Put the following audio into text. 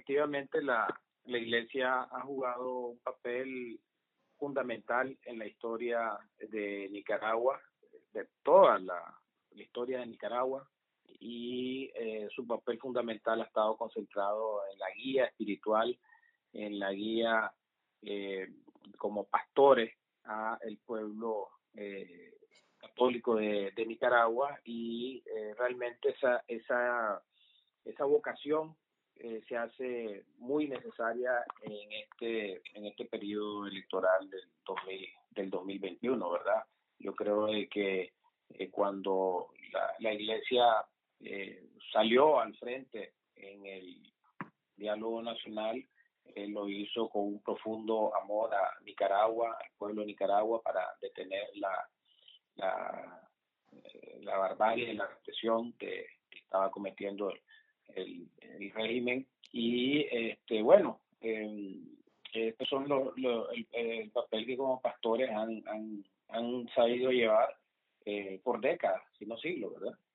efectivamente la Iglesia ha jugado un papel fundamental en la historia de Nicaragua, de toda la historia de Nicaragua, y su papel fundamental ha estado concentrado en la guía espiritual, en la guía eh, como pastores a el pueblo católico de Nicaragua, y realmente esa vocación se hace muy necesaria en este periodo electoral del 2021, ¿verdad? Yo creo que cuando la Iglesia salió al frente en el diálogo nacional, lo hizo con un profundo amor a Nicaragua, al pueblo de Nicaragua, para detener la, la barbarie y la represión que estaba cometiendo el régimen. Y bueno, estos son el papel que como pastores han sabido llevar por décadas, si no siglos, ¿verdad?